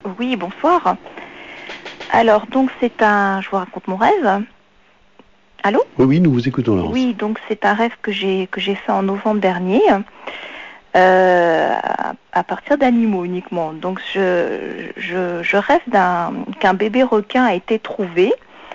Oui, bonsoir. Alors, donc je vous raconte mon rêve. Allô? Oui, nous vous écoutons, Laurence. Oui, donc c'est un rêve que j'ai fait en novembre dernier, à partir d'animaux uniquement. Donc je rêve qu'un bébé requin a été trouvé.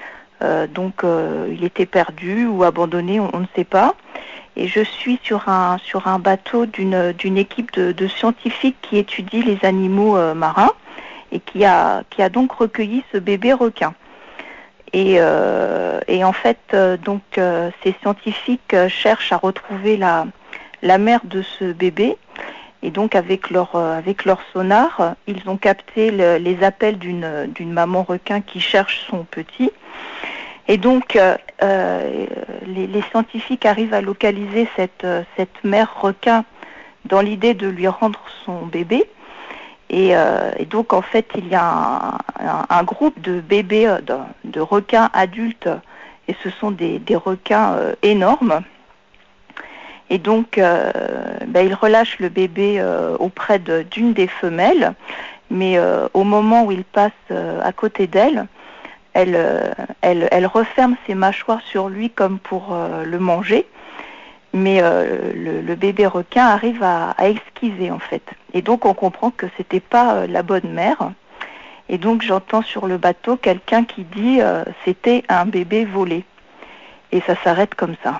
Il était perdu ou abandonné, on ne sait pas. Et je suis sur un bateau d'une équipe de scientifiques qui étudie les animaux marins et qui a donc recueilli ce bébé requin. Et en fait, ces scientifiques cherchent à retrouver la mère de ce bébé. Et donc avec leur sonar, ils ont capté les appels d'une maman requin qui cherche son petit. Et donc les scientifiques arrivent à localiser cette mère requin dans l'idée de lui rendre son bébé. Et donc en fait il y a un groupe de bébés, de requins adultes, et ce sont des requins énormes. Et donc ils relâchent le bébé auprès d'une des femelles, mais au moment où il passe à côté d'elle, elle referme ses mâchoires sur lui comme pour le manger. Mais le bébé requin arrive à esquiver en fait. Et donc on comprend que c'était pas la bonne mère. Et donc j'entends sur le bateau quelqu'un qui dit c'était un bébé volé. Et ça s'arrête comme ça.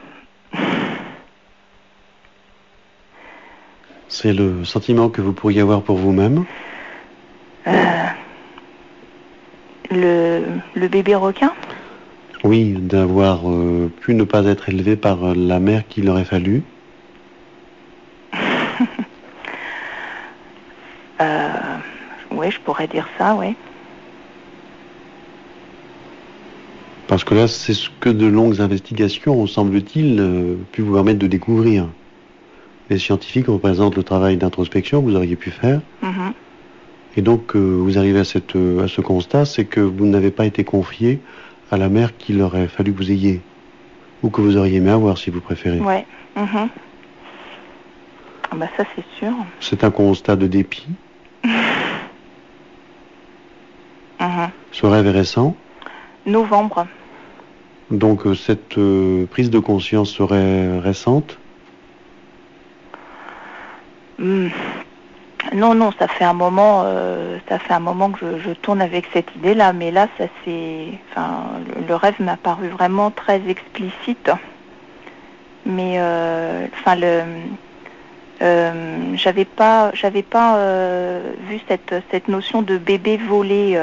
C'est le sentiment que vous pourriez avoir pour vous-même? Le bébé requin? Oui, d'avoir pu ne pas être élevé par la mère qu'il aurait fallu. Oui, je pourrais dire ça, oui. Parce que là, c'est ce que de longues investigations, semble-t-il, pu vous permettre de découvrir. Les scientifiques représentent le travail d'introspection que vous auriez pu faire. Mm-hmm. Et donc, vous arrivez à ce constat, c'est que vous n'avez pas été confié à la mère qu'il aurait fallu que vous ayez. Ou que vous auriez aimé avoir, si vous préférez. Ouais. Mm-hmm. Bah ça, c'est sûr. C'est un constat de dépit. Mm-hmm. Ce rêve est récent. Novembre. Donc, cette prise de conscience serait récente. Non, ça fait un moment que je tourne avec cette idée-là, mais là, le rêve m'a paru vraiment très explicite. Mais j'avais pas vu cette notion de bébé volé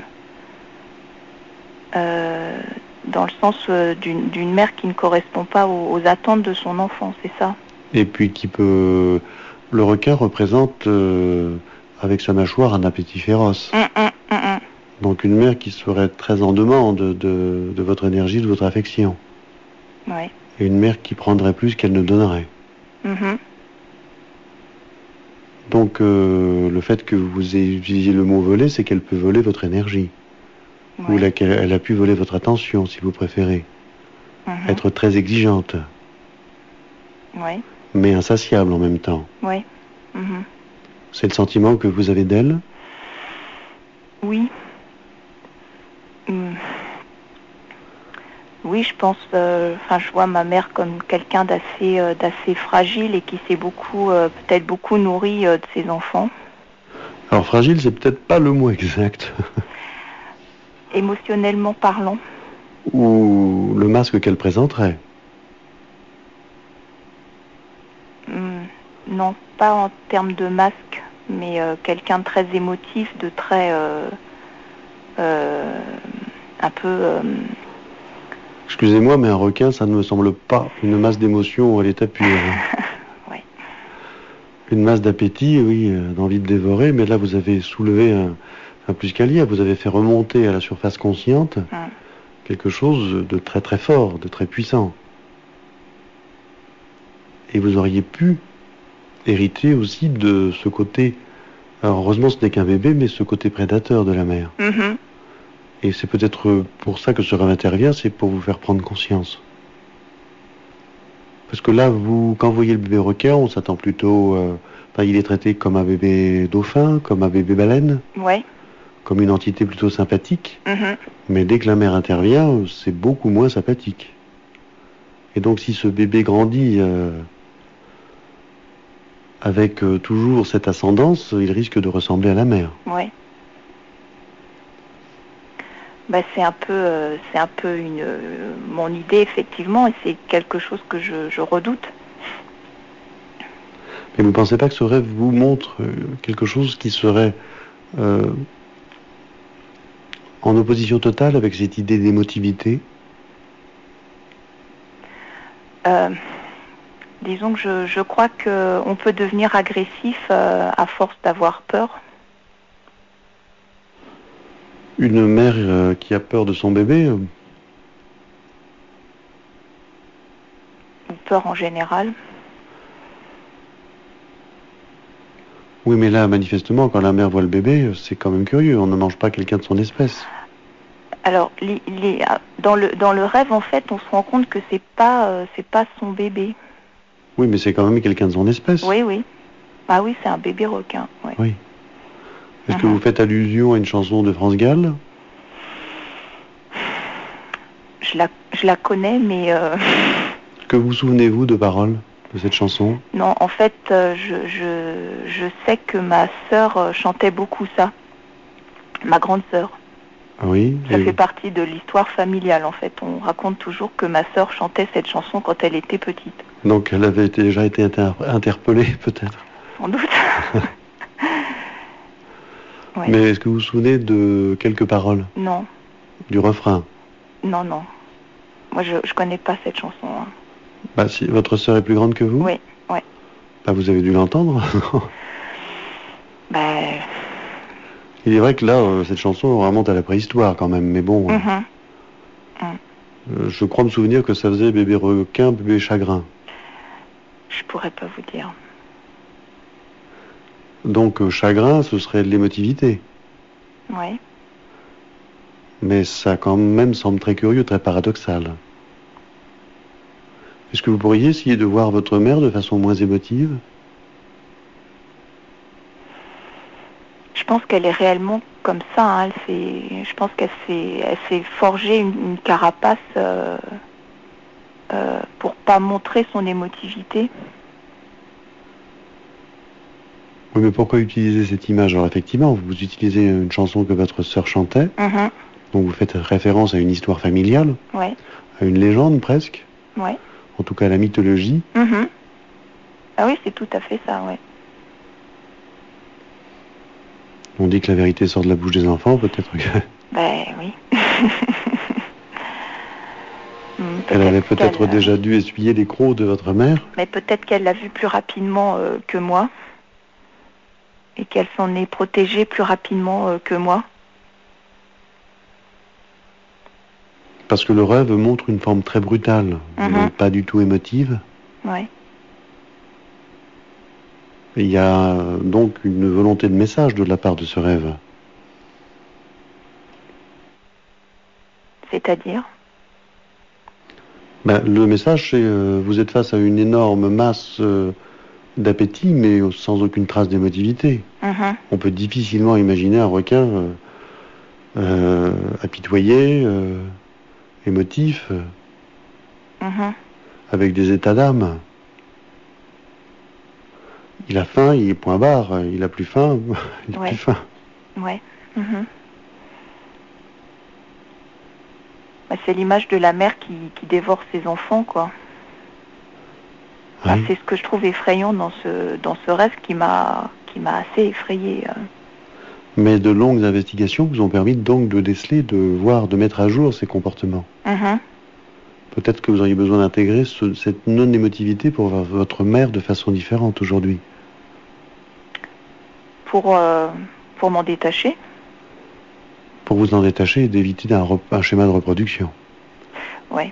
dans le sens d'une mère qui ne correspond pas aux attentes de son enfant, c'est ça. Et puis le requin représente avec sa mâchoire un appétit féroce. Donc une mère qui serait très en demande de votre énergie, de votre affection. Ouais. Et une mère qui prendrait plus qu'elle ne donnerait. Mm-hmm. Donc le fait que vous utilisiez le mot voler, c'est qu'elle peut voler votre énergie. Ouais. Ou qu'elle a pu voler votre attention, si vous préférez. Mm-hmm. Être très exigeante. Ouais. Mais insatiable en même temps. Ouais. Mm-hmm. C'est le sentiment que vous avez d'elle? Oui. Oui, je pense. Je vois ma mère comme quelqu'un d'assez fragile et qui s'est peut-être beaucoup nourri de ses enfants. Alors fragile, c'est peut-être pas le mot exact. Émotionnellement parlant. Ou le masque qu'elle présenterait. Non, pas en termes de masque, mais quelqu'un de très émotif, de très un peu. Excusez-moi, mais un requin, ça ne me semble pas une masse d'émotions à l'état pur. Ouais. Une masse d'appétit, oui, d'envie de dévorer, mais là vous avez soulevé un plus qu'un lien, vous avez fait remonter à la surface consciente quelque chose de très très fort, de très puissant. Et vous auriez pu hériter aussi de ce côté, alors heureusement ce n'est qu'un bébé, mais ce côté prédateur de la mère. Mm-hmm. Et c'est peut-être pour ça que ce rêve intervient, c'est pour vous faire prendre conscience. Parce que là, quand vous voyez le bébé requin, on s'attend plutôt... il est traité comme un bébé dauphin, comme un bébé baleine. Ouais. comme une entité plutôt sympathique, mais dès que la mère intervient, c'est beaucoup moins sympathique. Et donc si ce bébé grandit avec toujours cette ascendance, il risque de ressembler à la mère. Oui. C'est un peu mon idée, effectivement, et c'est quelque chose que je redoute. Mais vous ne pensez pas que ce rêve vous montre quelque chose qui serait en opposition totale avec cette idée d'émotivité? Disons que je crois qu'on peut devenir agressif à force d'avoir peur. Une mère qui a peur de son bébé ou peur en général. Oui, mais là, manifestement, quand la mère voit le bébé, c'est quand même curieux. On ne mange pas quelqu'un de son espèce. Alors, dans le rêve, en fait, on se rend compte que c'est pas son bébé. Oui, mais c'est quand même quelqu'un de son espèce. Oui, oui. Ah oui, c'est un bébé requin. Ouais. Oui. Est-ce que vous faites allusion à une chanson de France Gall? Je la connais, mais... Que vous souvenez-vous de paroles de cette chanson? Non, en fait, je sais que ma sœur chantait beaucoup ça. Ma grande sœur. Ah oui. Ça fait partie de l'histoire familiale, en fait. On raconte toujours que ma sœur chantait cette chanson quand elle était petite. Donc elle avait déjà été interpellée, peut-être. Sans doute. Ouais. Mais est-ce que vous vous souvenez de quelques paroles? Non. Du refrain? Non, non. Moi, je connais pas cette chanson. Hein. Bah, si votre sœur est plus grande que vous? Oui, oui. Bah, vous avez dû l'entendre. Il est vrai que là, cette chanson remonte à la préhistoire quand même, mais bon. Je crois me souvenir que ça faisait bébé requin, bébé chagrin. Je pourrais pas vous dire. Donc chagrin, ce serait de l'émotivité. Oui. Mais ça quand même semble très curieux, très paradoxal. Est-ce que vous pourriez essayer de voir votre mère de façon moins émotive? Je pense qu'elle est réellement comme ça. Hein. Je pense qu'elle s'est forgée une carapace pour pas montrer son émotivité. Oui, mais pourquoi utiliser cette image? Alors effectivement, vous utilisez une chanson que votre sœur chantait, donc vous faites référence à une histoire familiale, à une légende presque, en tout cas à la mythologie. Ah oui, c'est tout à fait ça, oui. On dit que la vérité sort de la bouche des enfants, peut-être que... Ben oui. Elle avait peut-être déjà dû essuyer les crocs de votre mère. Mais peut-être qu'elle l'a vu plus rapidement que moi. Et qu'elle s'en est protégée plus rapidement que moi. Parce que le rêve montre une forme très brutale, pas du tout émotive. Oui. Il y a donc une volonté de message de la part de ce rêve. C'est-à-dire? Le message, c'est vous êtes face à une énorme masse d'appétit, mais sans aucune trace d'émotivité. On peut difficilement imaginer un requin apitoyé, émotif, avec des états d'âme. Il a faim, il est point barre, il a plus faim, il a plus faim. Ouais. C'est l'image de la mère qui dévore ses enfants, quoi. Oui. C'est ce que je trouve effrayant dans ce rêve qui m'a assez effrayée. Mais de longues investigations vous ont permis donc de déceler, de voir, de mettre à jour ces comportements. Peut-être que vous auriez besoin d'intégrer cette non-émotivité pour voir votre mère de façon différente aujourd'hui. Pour m'en détacher? Pour vous en détacher et d'éviter un schéma de reproduction. Oui.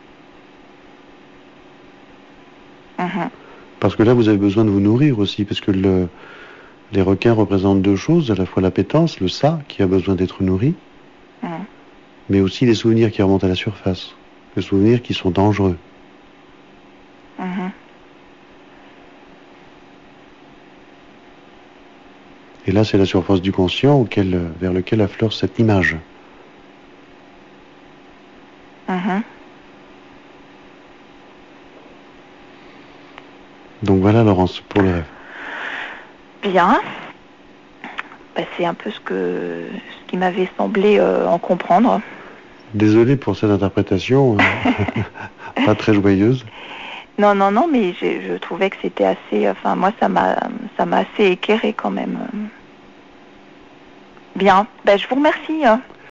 Parce que là, vous avez besoin de vous nourrir aussi, parce que les requins représentent deux choses, à la fois l'appétence, le ça, qui a besoin d'être nourri, mais aussi les souvenirs qui remontent à la surface, les souvenirs qui sont dangereux. Et là, c'est la surface du conscient vers lequel affleure cette image. Donc voilà, Laurence, pour le rêve. Bien. C'est un peu ce qui m'avait semblé en comprendre. Désolé pour cette interprétation, pas très joyeuse. Non, mais je trouvais que c'était assez... Enfin, moi, ça m'a assez éclairé quand même. Bien. Je vous remercie.